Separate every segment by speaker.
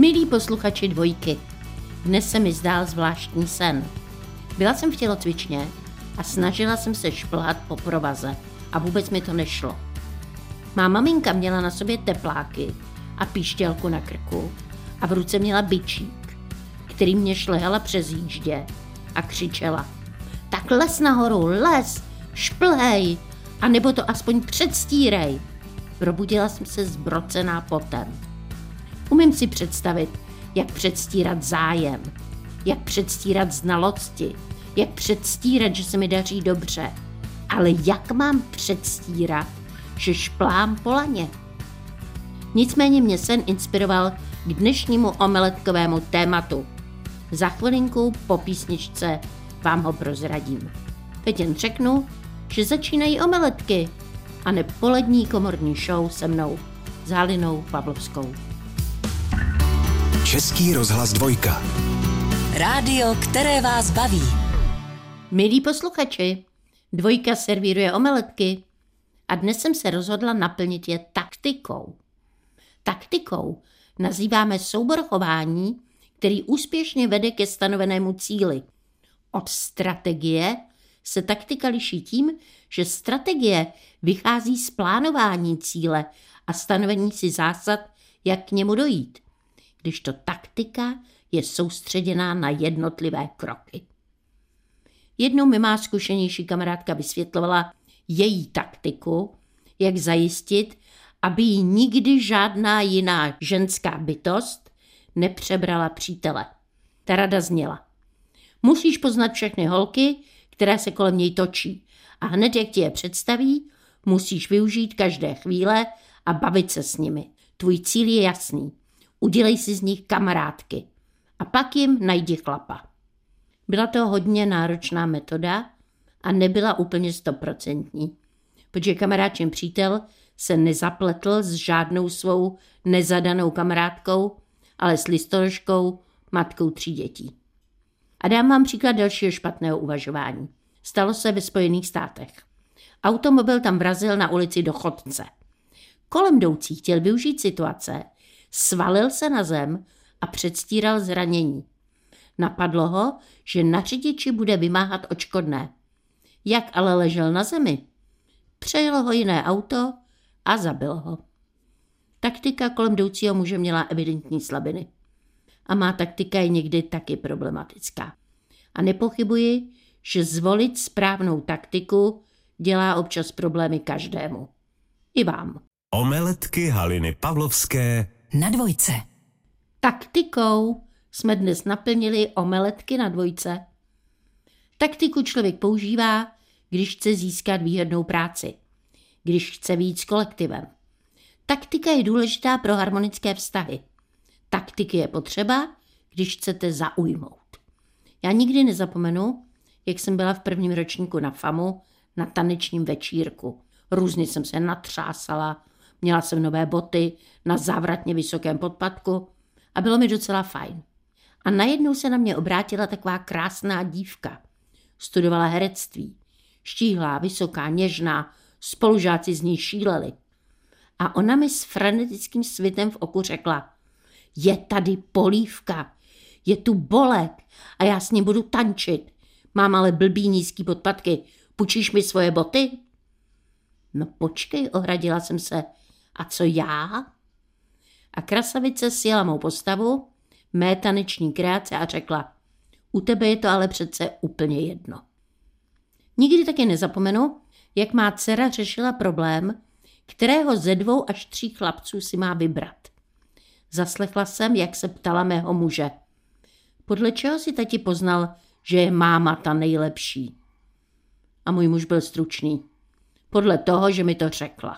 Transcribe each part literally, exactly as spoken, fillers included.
Speaker 1: Milí posluchači Dvojky, dnes se mi zdál zvláštní sen. Byla jsem v tělocvičně a snažila jsem se šplhat po provaze a vůbec mi to nešlo. Má maminka měla na sobě tepláky a píšťalku na krku a v ruce měla bičík, který mě šlehala přes jíždě a křičela: tak les nahoru, les, šplhej, anebo to aspoň předstírej. Probudila jsem se zbrocená potem. Umím si představit, jak předstírat zájem, jak předstírat znalosti, jak předstírat, že se mi daří dobře. Ale jak mám předstírat, že šplhám po laně? Nicméně mě sen inspiroval k dnešnímu omeletkovému tématu. Za chvilinku po písničce vám ho prozradím. Teď jen řeknu, že začínají omeletky a ne polední komorní show se mnou, s Halinou Pavlovskou.
Speaker 2: Český rozhlas Dvojka.
Speaker 3: Rádio, které vás baví.
Speaker 1: Milí posluchači, Dvojka servíruje omeletky a dnes jsem se rozhodla naplnit je taktikou. Taktikou nazýváme soubor chování, který úspěšně vede ke stanovenému cíli. Od strategie se taktika liší tím, že strategie vychází z plánování cíle a stanovení si zásad, jak k němu dojít, kdežto taktika je soustředěná na jednotlivé kroky. Jednou mi má zkušenější kamarádka vysvětlovala její taktiku, jak zajistit, aby jí nikdy žádná jiná ženská bytost nepřebrala přítele. Ta rada zněla: musíš poznat všechny holky, které se kolem něj točí, a hned jak ti je představí, musíš využít každé chvíle a bavit se s nimi. Tvůj cíl je jasný. Udělej si z nich kamarádky a pak jim najdi chlapa. Byla to hodně náročná metoda a nebyla úplně stoprocentní, protože kamarádčin přítel se nezapletl s žádnou svou nezadanou kamarádkou, ale s listorožkou, matkou tří dětí. A dám vám příklad dalšího špatného uvažování. Stalo se ve Spojených státech. Automobil tam vrazil na ulici do chodce. Kolem jdoucí chtěl využít situace, svalil se na zem a předstíral zranění. Napadlo ho, že na řidiči bude vymáhat odškodné. Jak ale ležel na zemi? Přejelo ho jiné auto a zabil ho. Taktika kolem jdoucího muže měla evidentní slabiny. A má taktika je někdy taky problematická. A nepochybuji, že zvolit správnou taktiku dělá občas problémy každému. I vám.
Speaker 2: Omeletky Haliny Pavlovské
Speaker 3: Na Dvojce.
Speaker 1: Taktikou jsme dnes naplnili omeletky na Dvojce. Taktiku člověk používá, když chce získat výhodnou práci, když chce víc s kolektivem. Taktika je důležitá pro harmonické vztahy. Taktiky je potřeba, když chcete zaujmout. Já nikdy nezapomenu, jak jsem byla v prvním ročníku na FAMu na tanečním večírku. Různě jsem se natřásala, měla jsem nové boty na závratně vysokém podpatku a bylo mi docela fajn. A najednou se na mě obrátila taková krásná dívka. Studovala herectví. Štíhlá, vysoká, něžná, spolužáci z ní šíleli. A ona mi s frenetickým svitem v oku řekla: je tady Polívka, je tu Bolek a já s ním budu tančit. Mám ale blbý nízký podpatky, půjčíš mi svoje boty? No počkej, ohradila jsem se. A co já? A krasavice sjela mou postavu, mé taneční kreace a řekla: u tebe je to ale přece úplně jedno. Nikdy taky nezapomenu, jak má dcera řešila problém, kterého ze dvou až tří chlapců si má vybrat. Zaslechla jsem, jak se ptala mého muže: podle čeho si tati poznal, že je máma ta nejlepší? A můj muž byl stručný: podle toho, že mi to řekla.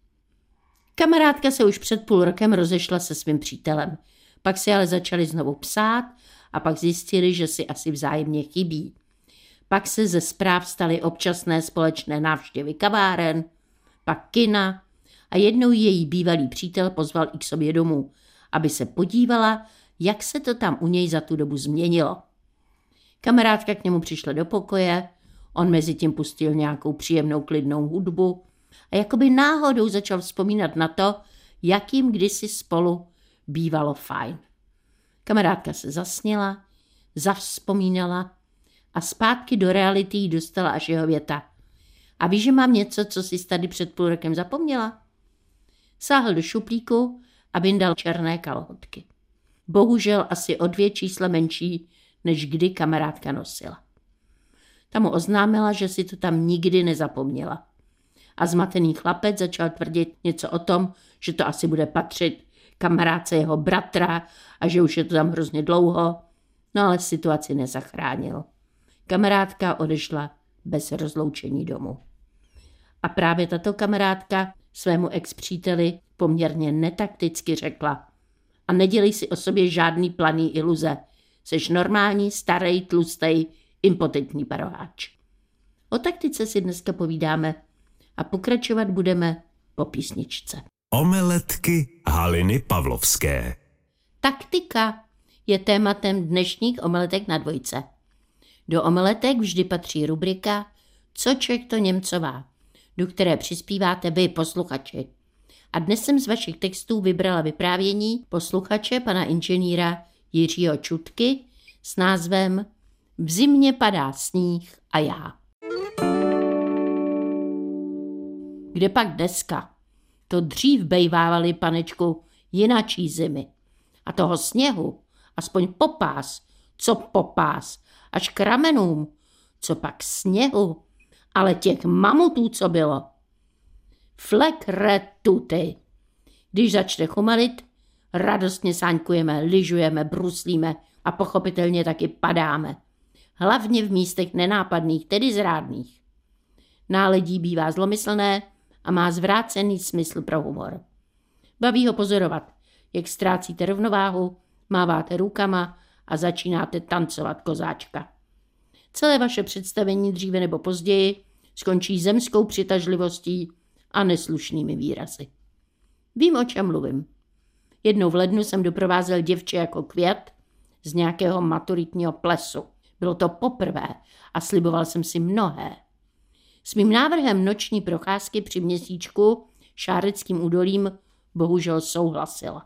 Speaker 1: Kamarádka se už před půl rokem rozešla se svým přítelem. Pak si ale začali znovu psát a pak zjistili, že si asi vzájemně chybí. Pak se ze zpráv staly občasné společné návštěvy kaváren, pak kina a jednou její bývalý přítel pozval i k sobě domů, aby se podívala, jak se to tam u něj za tu dobu změnilo. Kamarádka k němu přišla do pokoje, on mezi tím pustil nějakou příjemnou klidnou hudbu a jakoby náhodou začal vzpomínat na to, jak jim kdysi spolu bývalo fajn. Kamarádka se zasněla, zavzpomínala a zpátky do reality jí dostala až jeho věta. A víš, že mám něco, co jsi tady před půl rokem zapomněla? Sáhl do šuplíku a vyndal černé kalhotky. Bohužel asi o dvě čísla menší, než kdy kamarádka nosila. Ta mu oznámila, že si to tam nikdy nezapomněla. A zmatený chlapec začal tvrdit něco o tom, že to asi bude patřit kamarádce jeho bratra a že už je to tam hrozně dlouho, no ale situaci nezachránil. Kamarádka odešla bez rozloučení domů. A právě tato kamarádka svému ex-příteli poměrně netakticky řekla: a nedělej si o sobě žádný planý iluze. Seš normální, starej, tlustej, impotentní paroháč. O taktice si dneska povídáme a pokračovat budeme po písničce.
Speaker 2: Omeletky Haliny Pavlovské.
Speaker 1: Taktika je tématem dnešních omeletek na dvojce. Do omeletek vždy patří rubrika Co Čech to Němcová, do které přispíváte vy, posluchači. A dnes jsem z vašich textů vybrala vyprávění posluchače pana inženýra Jiřího Čutky s názvem V zimě padá sníh a já. Kde pak dneska? To dřív bejvávaly, panečku, jinačí zimy. A toho sněhu, aspoň popás, co popás, až k ramenům, co pak sněhu, ale těch mamutů, co bylo. Flek retuty. Když začne chumelit, radostně sáňkujeme, lyžujeme, bruslíme a pochopitelně taky padáme. Hlavně v místech nenápadných, tedy zrádných. Náledí bývá zlomyslné a má zvrácený smysl pro humor. Baví ho pozorovat, jak ztrácíte rovnováhu, máváte rukama a začínáte tancovat kozáčka. Celé vaše představení dříve nebo později skončí zemskou přitažlivostí a neslušnými výrazy. Vím, o čem mluvím. Jednou v lednu jsem doprovázel děvče jako květ z nějakého maturitního plesu. Bylo to poprvé a sliboval jsem si mnohé. S mým návrhem noční procházky při měsíčku Šáreckým údolím bohužel souhlasila.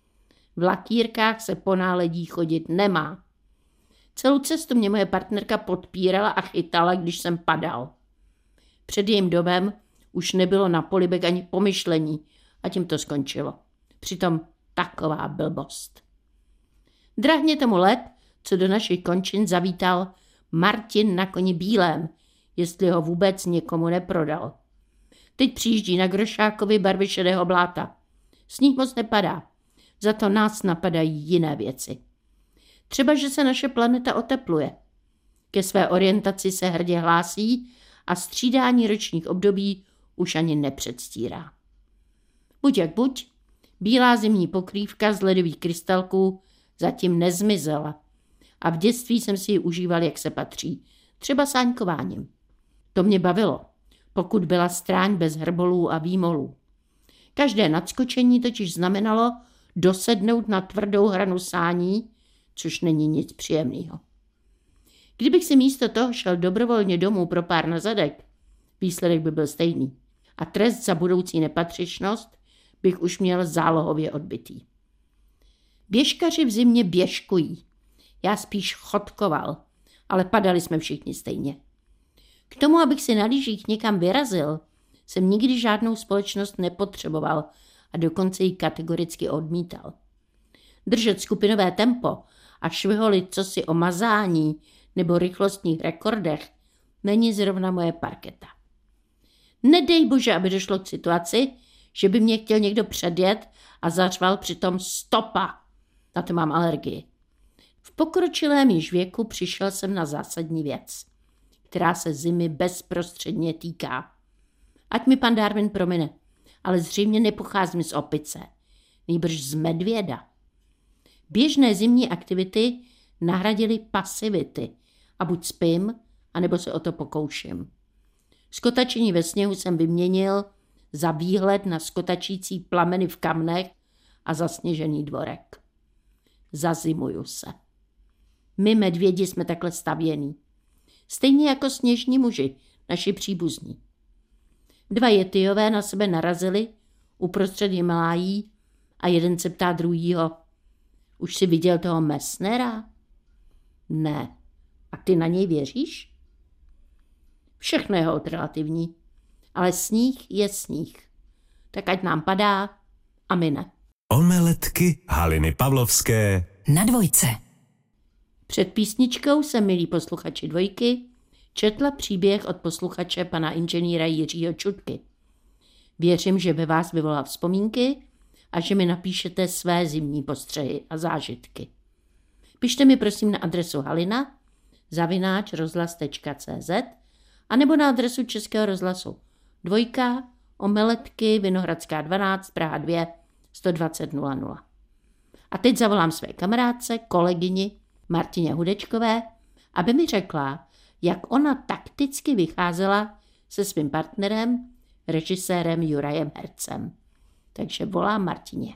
Speaker 1: V lakírkách se po náledí chodit nemá. Celou cestu mě moje partnerka podpírala a chytala, když jsem padal. Před jejím domem už nebylo na polibek ani pomyšlení a tím to skončilo. Přitom taková blbost. Drahně tomu let, co do našich končin zavítal Martin na koni bílém, jestli ho vůbec někomu neprodal. Teď přijíždí na Grošákovi barvy šedého bláta. Sníh moc nepadá, za to nás napadají jiné věci. Třeba, že se naše planeta otepluje. Ke své orientaci se hrdě hlásí a střídání ročních období už ani nepředstírá. Buď jak buď, bílá zimní pokrývka z ledových krystalků zatím nezmizela a v dětství jsem si ji užíval, jak se patří, třeba sáňkováním. To mě bavilo, pokud byla stráň bez hrbolů a výmolů. Každé nadskočení totiž znamenalo dosednout na tvrdou hranu sání, což není nic příjemného. Kdybych si místo toho šel dobrovolně domů pro pár na zadek, výsledek by byl stejný. A trest za budoucí nepatřičnost bych už měl zálohově odbytý. Běžkaři v zimě běžkují. Já spíš chodkoval, ale padali jsme všichni stejně. K tomu, abych si na lyžích někam vyrazil, jsem nikdy žádnou společnost nepotřeboval a dokonce ji kategoricky odmítal. Držet skupinové tempo a šviholit cosi o mazání nebo rychlostních rekordech není zrovna moje parketa. Nedej bože, aby došlo k situaci, že by mě chtěl někdo předjet a zařval přitom stopa. Na to mám alergii. V pokročilém již věku přišel jsem na zásadní věc, která se zimy bezprostředně týká. Ať mi pan Darwin promine, ale zřejmě nepocházím z opice, nýbrž z medvěda. Běžné zimní aktivity nahradily pasivity a buď spím, anebo se o to pokouším. Skotačení ve sněhu jsem vyměnil za výhled na skotačící plameny v kamnech a zasněžený dvorek. Zazimuju se. My medvědi jsme takhle stavění. Stejně jako sněžní muži, naši příbuzní. Dva Yetiové na sebe narazili uprostřed Himalájí a jeden se ptá druhýho: Už jsi viděl toho Messnera? Ne. A ty na něj věříš? Všechno je hod relativní. Ale sníh je sníh. Tak ať nám padá a mine.
Speaker 2: Omeletky Haliny Pavlovské
Speaker 3: Na dvojce.
Speaker 1: Před písničkou jsem, milí posluchači dvojky, četla příběh od posluchače pana inženýra Jiřího Čutky. Věřím, že ve vás vyvolá vzpomínky a že mi napíšete své zimní postřehy a zážitky. Pište mi prosím na adresu halina zavináč rozhlas tečka cé zet a nebo na adresu Českého rozhlasu dvojka, Omeletky, Vinohradská dvanáct, Praha dva, sto dvacet nula nula. A teď zavolám své kamarádce, kolegyni Martině Hudečkové, aby mi řekla, jak ona takticky vycházela se svým partnerem, režisérem Jurajem Hercem. Takže volám Martině.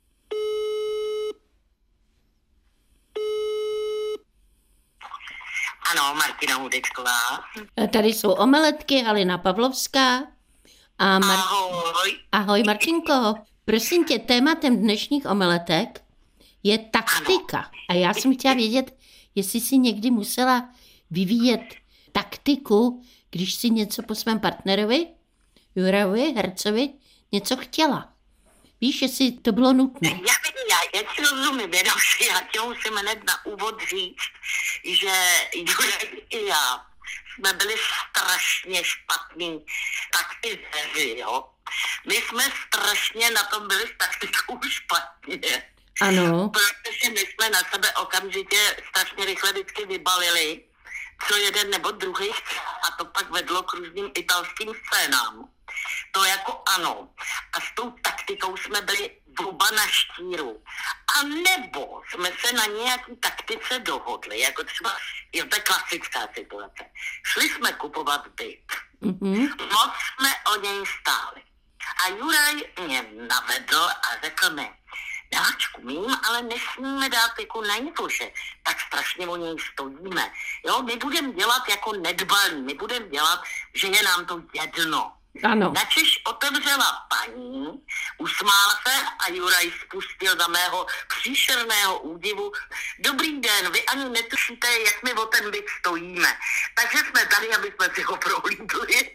Speaker 4: Ano, Martina Hudečková.
Speaker 1: Tady jsou Omeletky, Halina Pavlovská. A Mar-
Speaker 4: Ahoj.
Speaker 1: Ahoj Martinko. Prosím tě, tématem dnešních omeletek je taktika. Ano. A já jsem chtěla vědět, jestli jsi někdy musela vyvíjet taktiku, když si něco po svém partnerovi, Jurajovi Hercovi, něco chtěla. Víš, jestli to bylo nutné?
Speaker 4: Já, já, já ti rozumím, jenom si já tě musím hned na úvod říct, že Juraj i já jsme byli strašně špatní taktizeři, jo. My jsme strašně na tom byli s taktikou špatně.
Speaker 1: Ano.
Speaker 4: Protože my jsme na sebe okamžitě strašně rychle vždycky vybalili, co jeden nebo druhý chce, a to pak vedlo k různým italským scénám. To jako ano. A s tou taktikou jsme byli vruba na štíru. A nebo jsme se na nějaký taktice dohodli, jako třeba, jo, to je klasická situace. Šli jsme kupovat byt. Mm-hmm. Moc jsme o něj stáli. A Juraj mě navedl a řekl mi, Dáčku, my jim ale nesmíme dát jako najevo, že tak strašně o něj stojíme. Jo, my budeme dělat jako nedbalí, my budeme dělat, že je nám to jedno.
Speaker 1: Ano.
Speaker 4: Načež otevřela paní, usmála se a Juraj spustil za mého příšerného údivu. Dobrý den, vy ani netušíte, jak my o ten byt stojíme. Takže jsme tady, aby jsme si ho prohlídli.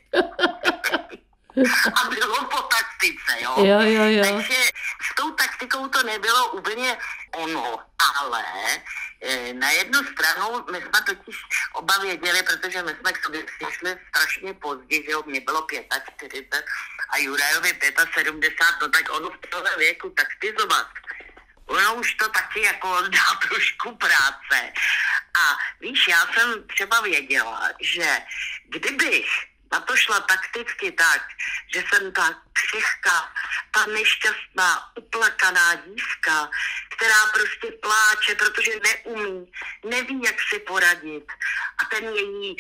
Speaker 4: A bylo po taktice, jo?
Speaker 1: Jo, jo, jo.
Speaker 4: Takže s tou taktikou to nebylo úplně ono, ale e, na jednu stranu my jsme totiž oba věděli, protože my jsme k sobě přišli strašně pozdě, že jo, mě bylo čtyřicet pět a Jurajovi sedmdesát pět, no tak ono v tohle věku taktizovat. Ono už to taky jako dá trošku práce. A víš, já jsem třeba věděla, že kdybych na to šla takticky tak, že jsem ta křehká, ta nešťastná, uplakaná dívka, která prostě pláče, protože neumí, neví, jak si poradit. A ten její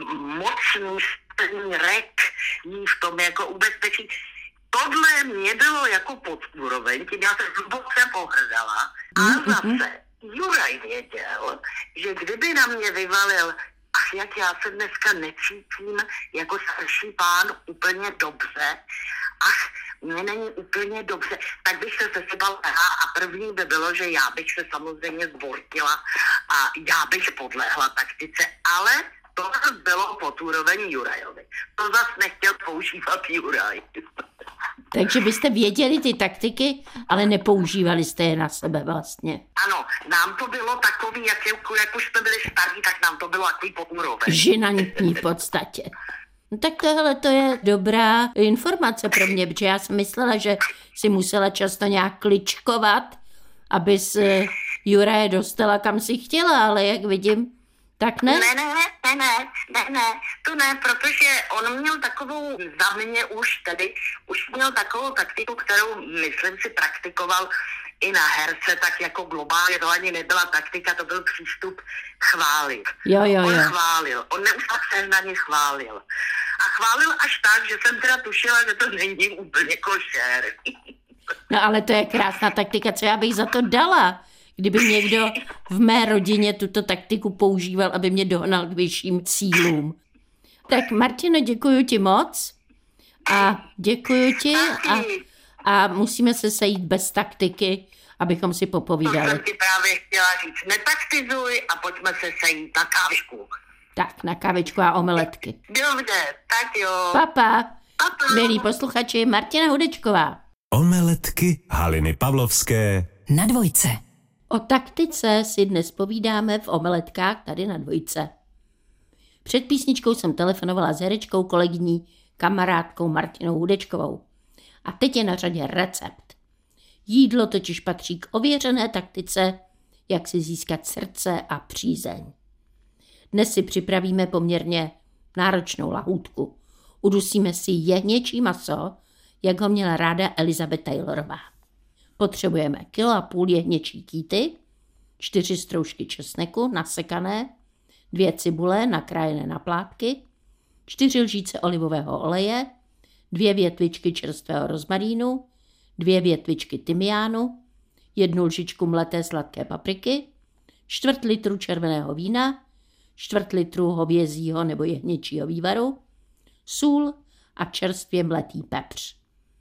Speaker 4: mocný ten rek jí v tom jako ubezpečí. Tohle mě bylo jako pod úroveň, tím já se hluboce pohrdala. A zase Juraj věděl, že kdyby na mě vyvalil, ach, jak já se dneska necítím jako starší pán úplně dobře, ach, mně není úplně dobře, tak bych se sesypal a první by bylo, že já bych se samozřejmě zbortila a já bych podlehla taktice, ale to bylo pod úroveň Jurajovi. To zas nechtěl používat Juraj.
Speaker 1: Takže byste věděli ty taktiky, ale nepoužívali jste je na sebe vlastně.
Speaker 4: Ano, nám to bylo takový, jak, jak už jsme byli starí, tak nám to bylo takový pod úroveň.
Speaker 1: Žinantní v podstatě. No tak tohle to je dobrá informace pro mě, protože já jsem myslela, že si musela často nějak kličkovat, abys Juraje dostala kam si chtěla, ale jak vidím, tak ne?
Speaker 4: Ne, ne, ne, ne, ne, ne, to ne, protože on měl takovou, za mě už tedy, už měl takovou taktiku, kterou, myslím si, praktikoval i na herce, tak jako globálně, to ani nebyla taktika, to byl přístup chválit.
Speaker 1: Jo, jo,
Speaker 4: on
Speaker 1: jo.
Speaker 4: chválil, on neustále se na ně chválil. A chválil až tak, že jsem teda tušila, že to není úplně košer.
Speaker 1: No ale to je krásná taktika, co já bych za to dala. Kdyby někdo v mé rodině tuto taktiku používal, aby mě dohnal k vyšším cílům. Tak Martino, děkuji ti moc a děkuji ti a, a musíme se sejít bez taktiky, abychom si
Speaker 4: To
Speaker 1: popovídali.
Speaker 4: jsem ti právě chtěla říct. Netaktizuj a pojďme se sejít na kávičku.
Speaker 1: Tak, na kavičku a omeletky.
Speaker 4: Dobře, tak jo.
Speaker 1: Papa,
Speaker 4: Papa.
Speaker 1: milí posluchači, Martina Hudečková.
Speaker 2: Omeletky Haliny Pavlovské.
Speaker 3: Na dvojce.
Speaker 1: O taktice si dnes povídáme v omeletkách tady na dvojce. Před písničkou jsem telefonovala s herečkou, kolegyní, kamarádkou Martinou Hudečkovou. A teď je na řadě recept. Jídlo totiž patří k ověřené taktice, jak si získat srdce a přízeň. Dnes si připravíme poměrně náročnou lahůdku. Udusíme si jehněčí maso, jak ho měla ráda Elizabeth Taylorová. Potřebujeme kilo a půl jehněčí kýty, čtyři stroužky česneku nasekané, dvě cibule nakrájené na plátky, čtyři lžíce olivového oleje, dvě větvičky čerstvého rozmarínu, dvě větvičky tymiánu, jednu lžičku mleté sladké papriky, čtvrt litru červeného vína, čtvrt litru hovězího nebo jehněčího vývaru, sůl a čerstvě mletý pepř.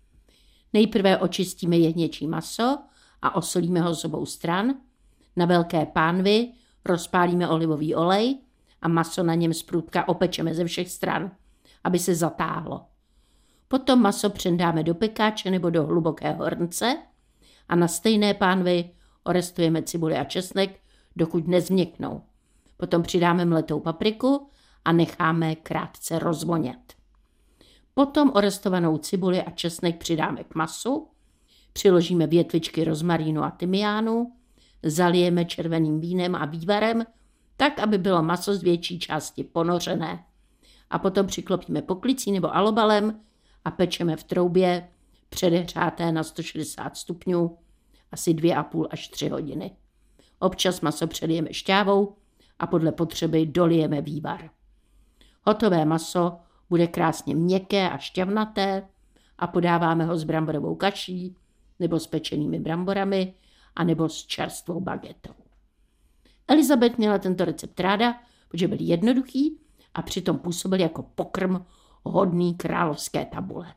Speaker 1: Nejprve očistíme jehněčí maso a osolíme ho z obou stran. Na velké pánvi rozpálíme olivový olej a maso na něm z prudka opečeme ze všech stran, aby se zatáhlo. Potom maso přendáme do pekáče nebo do hlubokého hrnce a na stejné pánvi orestujeme cibuli a česnek, dokud nezměknou. Potom přidáme mletou papriku a necháme krátce rozvonět. Potom orestovanou cibuli a česnek přidáme k masu, přiložíme větvičky rozmarínu a tymiánu, zalijeme červeným vínem a vývarem, tak, aby bylo maso z větší části ponořené. A potom přiklopíme poklicí nebo alobalem a pečeme v troubě předehřáté na sto šedesát stupňů asi dvě a půl až tři hodiny. Občas maso přelijeme šťávou a podle potřeby dolijeme vývar. Hotové maso bude krásně měkké a šťavnaté a podáváme ho s bramborovou kaší nebo s pečenými bramborami a nebo s čerstvou bagetou. Elizabeth měla tento recept ráda, protože byl jednoduchý a přitom působil jako pokrm hodný královské tabule.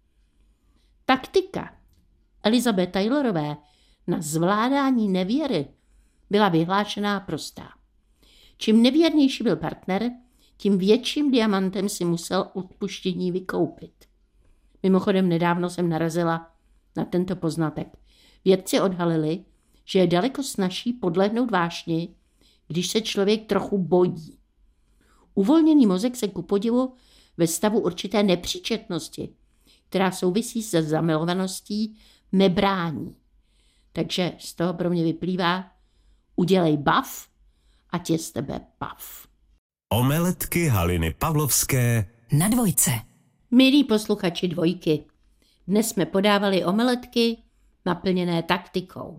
Speaker 1: Taktika Elizabeth Taylorové na zvládání nevěry byla vyhlášená prostá. Čím nevěrnější byl partner, tím větším diamantem si musel odpuštění vykoupit. Mimochodem nedávno jsem narazila na tento poznatek. Vědci odhalili, že je daleko snazší podlehnout vášni, když se člověk trochu bojí. Uvolněný mozek se ku podivu ve stavu určité nepříčetnosti, která souvisí se zamilovaností, nebrání. Takže z toho pro mě vyplývá: udělej bav, ať je z tebe bav.
Speaker 2: Omeletky Haliny Pavlovské.
Speaker 3: Na dvojce.
Speaker 1: Milí posluchači dvojky, dnes jsme podávali omeletky naplněné taktikou.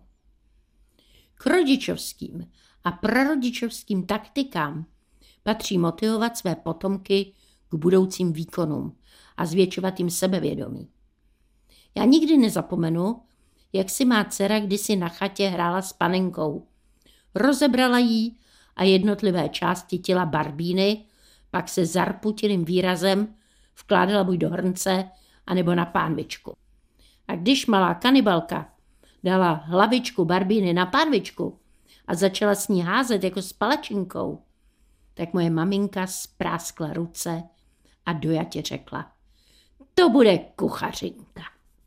Speaker 1: K rodičovským a prarodičovským taktikám patří motivovat své potomky k budoucím výkonům a zvětšovat jim sebevědomí. Já nikdy nezapomenu, jak si má dcera kdysi na chatě hrála s panenkou. Rozebrala jí a jednotlivé části těla barbíny pak se zarputilým výrazem vkládala buď do hrnce, anebo na pánvičku. A když malá kanibalka dala hlavičku barbíny na pánvičku a začala s ní házet jako s palačinkou, tak moje maminka spráskla ruce a dojatě řekla: to bude kuchařinka.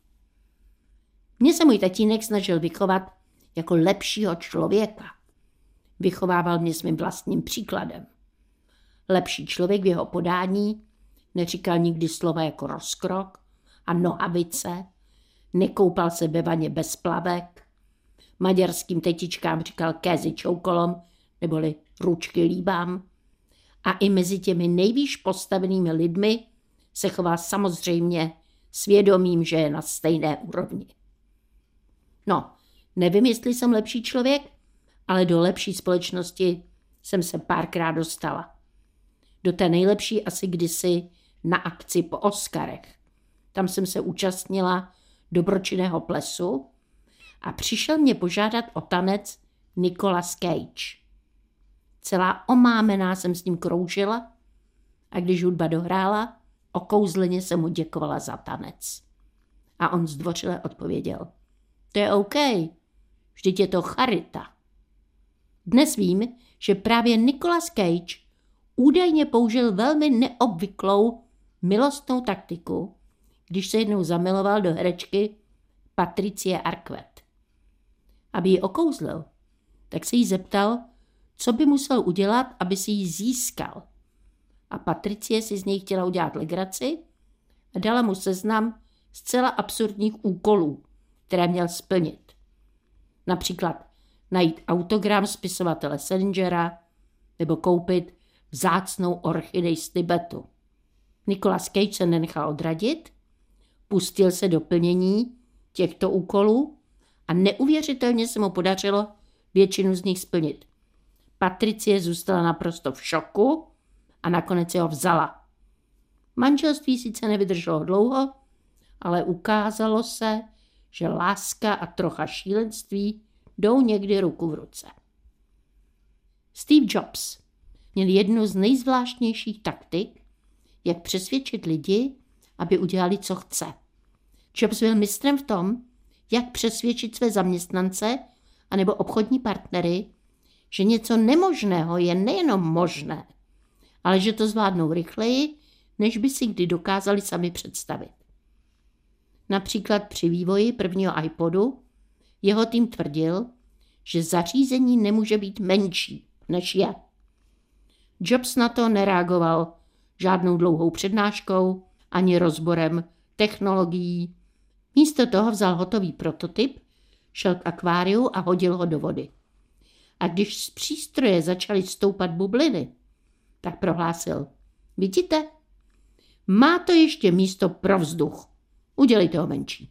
Speaker 1: Mě se můj tatínek snažil vychovat jako lepšího člověka. Vychovával mě svým vlastním příkladem. Lepší člověk v jeho podání neříkal nikdy slova jako rozkrok a nohavice, nekoupal se ve vaně bez plavek, maďarským tetičkám říkal kézy čoukolom neboli ručky líbám a i mezi těmi nejvýš postavenými lidmi se choval samozřejmě svědomím, že je na stejné úrovni. No, nevím, jestli jsem lepší člověk, ale do lepší společnosti jsem se párkrát dostala. Do té nejlepší asi kdysi na akci po Oscarech. Tam jsem se účastnila dobročinného plesu a přišel mě požádat o tanec Nicolas Cage. Celá omámená jsem s ním kroužila a když hudba dohrála, okouzleně jsem mu děkovala za tanec. A on zdvořile odpověděl. To je OK, vždyť je to charita. Dnes vím, že právě Nicolas Cage údajně použil velmi neobvyklou milostnou taktiku, když se jednou zamiloval do herečky Patricie Arquette. Aby ji okouzlil, tak se jí zeptal, co by musel udělat, aby si ji získal. A Patricie si z něj chtěla udělat legraci a dala mu seznam zcela absurdních úkolů, které měl splnit. Například najít autogram spisovatele Salingera nebo koupit vzácnou orchidej z Tibetu. Nicolas Cage se nenechal odradit, pustil se do plnění těchto úkolů a neuvěřitelně se mu podařilo většinu z nich splnit. Patricie zůstala naprosto v šoku a nakonec si ho vzala. Manželství sice nevydrželo dlouho, ale ukázalo se, že láska a trocha šílenství jdou někdy ruku v ruce. Steve Jobs měl jednu z nejzvláštnějších taktik, jak přesvědčit lidi, aby udělali, co chce. Jobs byl mistrem v tom, jak přesvědčit své zaměstnance anebo obchodní partnery, že něco nemožného je nejenom možné, ale že to zvládnou rychleji, než by si kdy dokázali sami představit. Například při vývoji prvního iPodu jeho tým tvrdil, že zařízení nemůže být menší, než je. Jobs na to nereagoval žádnou dlouhou přednáškou ani rozborem technologií. Místo toho vzal hotový prototyp, šel k akváriu a hodil ho do vody. A když z přístroje začaly stoupat bubliny, tak prohlásil, vidíte, má to ještě místo pro vzduch, udělejte ho menší.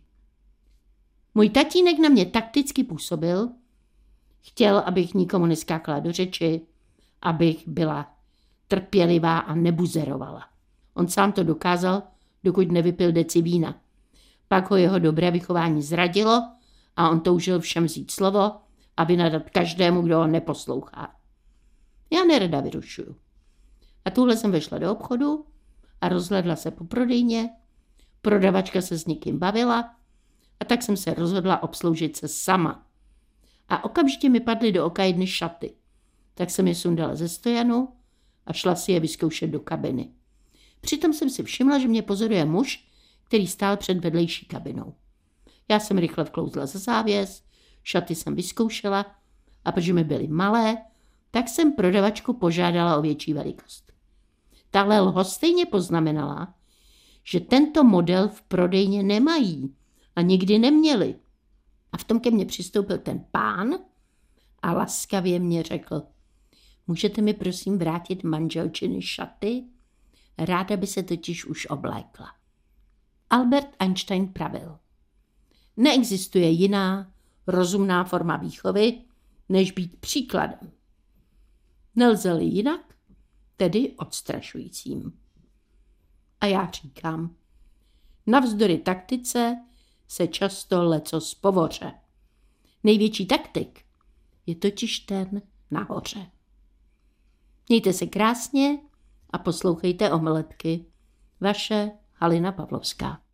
Speaker 1: Můj tatínek na mě takticky působil, chtěl, abych nikomu neskákala do řeči, abych byla trpělivá a nebuzerovala. On sám to dokázal, dokud nevypil deci vína. Pak ho jeho dobré vychování zradilo a on toužil všem vzít slovo a vynadat každému, kdo ho neposlouchá. Já nerada vyrušuju. A tuhle jsem vešla do obchodu a rozhledla se po prodejně. Prodavačka se s někým bavila a tak jsem se rozhodla obsloužit se sama. A okamžitě mi padly do oka jedny šaty. Tak jsem je sundala ze stojanu a šla si je vyzkoušet do kabiny. Přitom jsem si všimla, že mě pozoruje muž, který stál před vedlejší kabinou. Já jsem rychle vklouzla za závěs, šaty jsem vyzkoušela a protože mi byly malé, tak jsem prodavačku požádala o větší velikost. Tahle lhostejně poznamenala, že tento model v prodejně nemají a nikdy neměli. A v tom ke mně přistoupil ten pán a laskavě mě řekl, můžete mi prosím vrátit manželčiny šaty? Ráda by se totiž už oblékla. Albert Einstein pravil, neexistuje jiná rozumná forma výchovy, než být příkladem. Nelze-li jinak, tedy odstrašujícím. A já říkám, navzdory taktice se často lecos povoře. Největší taktik je totiž ten nahoře. Mějte se krásně a poslouchejte Omeletky. Vaše Halina Pavlovská.